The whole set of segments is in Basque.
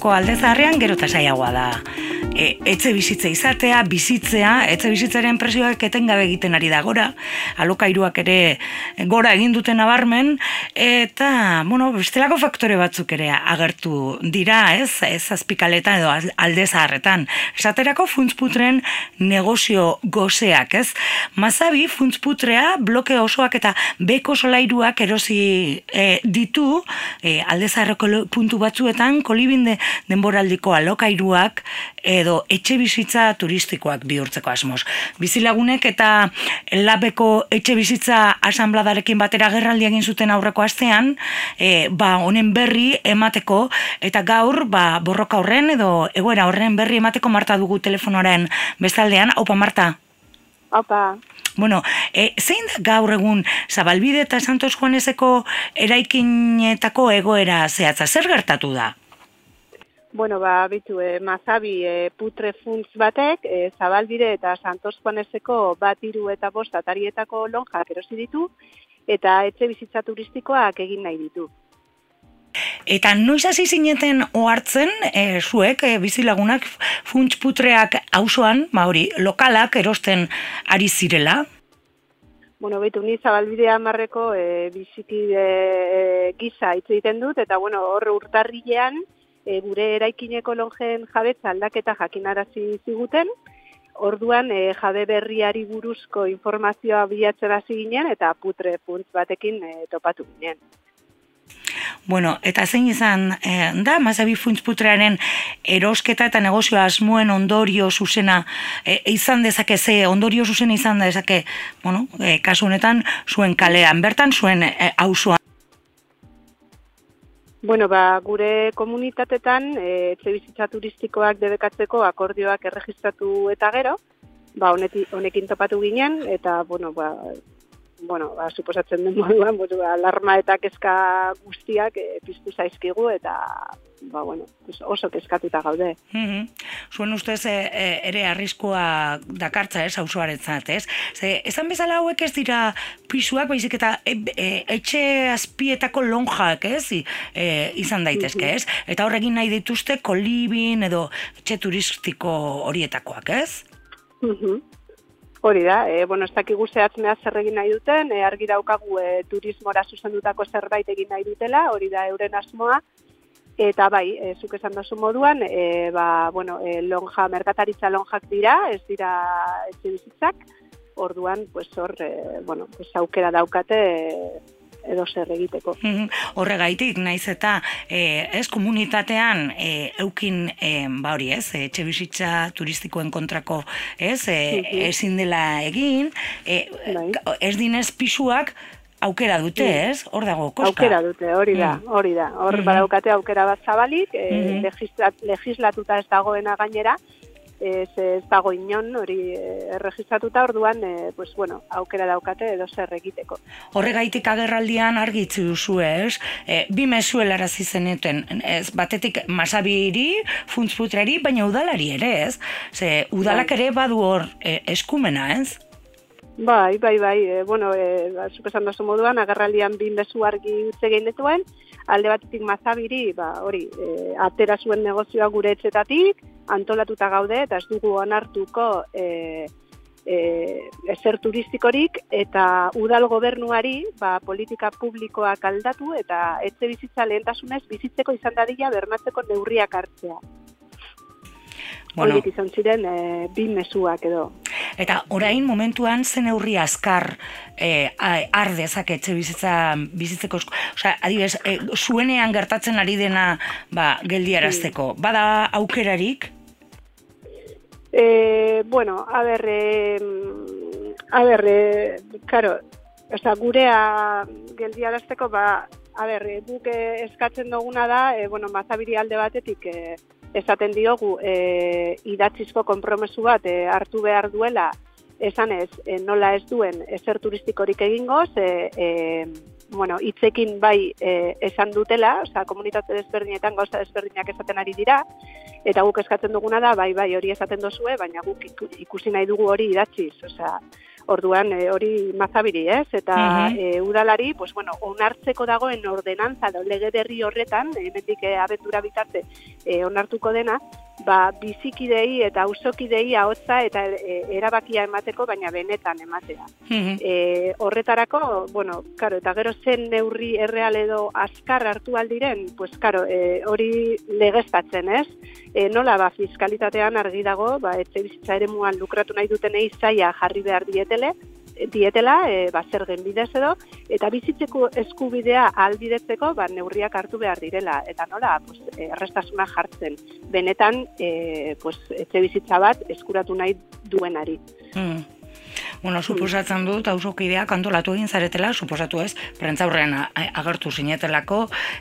Bilboko Alde Zaharrean gero eta zailagoa da. Etxe bizitza izatea, bizitzea, etxe bizitzaren presioak etengabe egiten ari da gora, alokairuak ere gora egin duten nabarmen, eta, bestelako faktore batzuk ere agertu dira, ez azpikaletan edo Alde Zaharretan. Esaterako funtsputren negozio goseak, ez? Mazabi funtsputrea bloke osoak eta beko solairuak erosi ditu Alde Zaharreko puntu batzuetan kolibinde denboraldiko alokairuak edo etxe bizitza turistikoak bihurtzeko asmoz. Bizilagunek eta labeko etxe bizitza asanbladarekin batera agerraldi egin zuten aurreko astean, honen berri emateko, eta gaur borroka horren edo egoera horren berri emateko Marta dugu telefonoaren bestaldean. Aupa, Marta? Aupa. Zein da gaur egun Zabalbide eta Santos Juaneseko eraikinetako egoera zehatza? Zer gertatu da? Mazabi putre funtz batek, Zabalbide eta Santos Juaneseko 1, 3 eta 5 atarietako lonjak erosi ditu, eta etxe bizitza turistikoak egin nahi ditu. Eta noiz hasi zineten ohartzen, zuek, bizilagunak, funts putreak auzoan, lokalak erosten ari zirela? Ni Zabalbide 10ko bizikide gisa hitz egiten dut, eta hor urtarrilean, gure eraikineko lonjen jabetza aldaketa jakinarazi ziguten, orduan jabe berriari buruzko informazioa bilatzen hasi ginen eta putre funtz batekin topatu ginen. Eta zein izan da, Mazabi funts putrearen erosketa eta negozioa asmoen ondorio zuzena izan dezake, ondorio zuzena izan dezake, kasu honetan, zuen kalean, bertan, zuen auzoan. Gure komunitatetan etxe bizitza turistikoak debekatzeko akordioak erregistratu eta gero, honekin topatu ginen, eta, suposatzen den moduan, alarma eta kezka guztiak piztu zaizkigu, eta, oso kezkatuta gaude. Zuen ustez ere arriskua dakartza, auzoarentzat, ez? Esan bezala hauek ez dira pisuak, baizik eta etxe azpietako lonjak, ez? Izan daitezke, ez? Eta horregin nahi dituzte kolibin edo etxe turistiko horietakoak, ez? Hori da, ez dakigu zehatzmea zer egin nahi duten, argi daukagu turismora zuzendutako zerbait egin nahi dutela, hori da euren asmoa, eta zuk esan dozu moduan, lonja, merkataritza lonjak dira, ez dira etxe bizitzak, orduan, hor, aukera daukate edo zer egiteko. Horregaitik, naiz eta komunitatean eukin, etxe bizitza turistikoen kontrako, ezin dela egin, ez dinez pisuak aukera dute, ez? Hor dago, koska? Aukera dute, hori da. Hor badaukate aukera bat zabalik, legislatuta ez dagoena gainera, ez dago inon hori erregistratuta, orduan, aukera daukate edo zer egiteko. Horregaitik agerraldian argitzi duzu, ez? Bi mezu helarazi zenuten, batetik Mazabiri, funtsputrari, baina udalari ere, ez? Udalak ere badu hor eskumena, ez? Bai, zuk esan dozu moduan, agerraldian bi mezu argi utze egin dituen, alde batetik Mazabiri, atera zuen negozioa gure etxetatik, antolatuta gaude, eta ez dugu onartuko ezer turistikorik, eta udal gobernuari politika publikoak aldatu, eta etxe bizitza lehentasunez bizitzeko izan dadila bermatzeko neurriak hartzea. Horiek izan ziren bi mezuak edo. Eta orain momentuan zen neurri azkar har dezake etxe bizitzeko, adibidez, zuenean gertatzen ari dena geldiarazteko. Bada aukerarik? Gurea geldiarazteko, guk eskatzen duguna da, Mazabiri alde batetik esaten diogu idatzizko konpromesu bat hartu behar duela, esanez nola ez duen ezer turistikorik egingo, hitzekin esan dutela, komunitate desberdinetan gauza desberdinak esaten ari dira, eta guk eskatzen duguna da, hori esaten dozue, baina guk ikusi nahi dugu hori idatziz, Orduan, hori mazabiri, ez? Eta udalari, pues, bueno, onartzeko dagoen ordenantza da lege berri horretan, hemendik abentura bitarte onartuko dena, bizikidei eta auzokidei ahotsa eta erabakia emateko, baina benetan ematea. Horretarako, bueno, karo, eta gero zen neurri erreal edo azkar hartu aldiren, pues, karo, hori legeztatzen, ez? Nola, fiskalitatean argi dago, etxe bizitza eremuan lukratu nahi dutenei zaila jarri behar dietela, zergen bidez edo, eta bizitzeko eskubidea ahalbidetzeko neurriak hartu behar direla, eta nola, errestasuna jartzen, benetan, etxe bizitza bat eskuratu nahi duenari. Bueno, suposatzen dut, auzokideak antolatu egin zaretela, suposatu ez, prentzaurrean agertu zinetelako,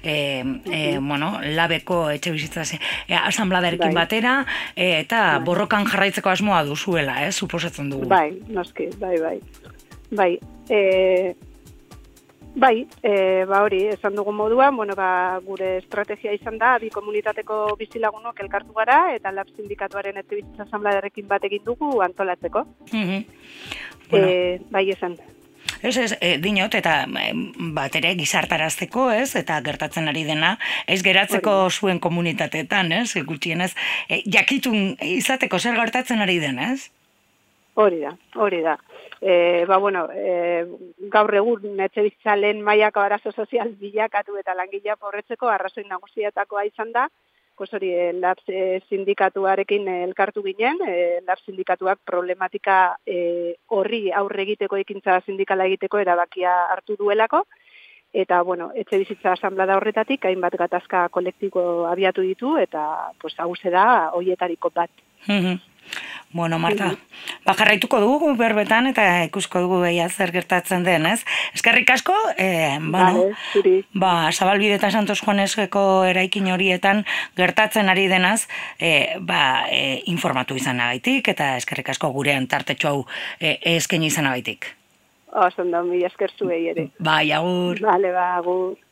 labeko etxe bizitza asanbladarekin batera, eta borrokan jarraitzeko asmoa duzuela, suposatzen dugu. Bai, noski, bai. Hori, esan dugun moduan, gure estrategia izan da, bi komunitateko bizilagunok elkartu gara, eta Lab sindikatuaren etxe bizitza asanbladarekin bat egin dugu antolatzeko. Bai, esan. Ez, dinot, eta bat ere gizartarazteko, ez, eta gertatzen ari dena, ez geratzeko zuen komunitateetan, ez, gutxienez, jakitun izateko zer gertatzen ari den, ez? Hori da. Gaur egun etxe bizitza lehen mailako arazo sozial bilakatu eta langilea pobretzeko arrazoi nagusietakoa izan da, Lab sindikatuarekin elkartu ginen, Lab sindikatuak problematika horri aurre egiteko ekintza sindikala egiteko erabakia hartu duelako, eta, etxe bizitza asanblada horretatik, hainbat gatazka kolektibo abiatu ditu, eta, hauze da, hoietariko bat. Bueno, Marta, jarraituko dugu berbetan eta ikusko dugu behia zer gertatzen den, ez? Eskerrik asko, Zabalbide eta Santos Juaneseko eraikin horietan gertatzen ari denaz, informatu izanagaitik eta eskerrik asko gurean tartetxo hau eskaini izanagaitik. Oso ondo, mila esker zuei ere. Bai, agur. Bale, agur.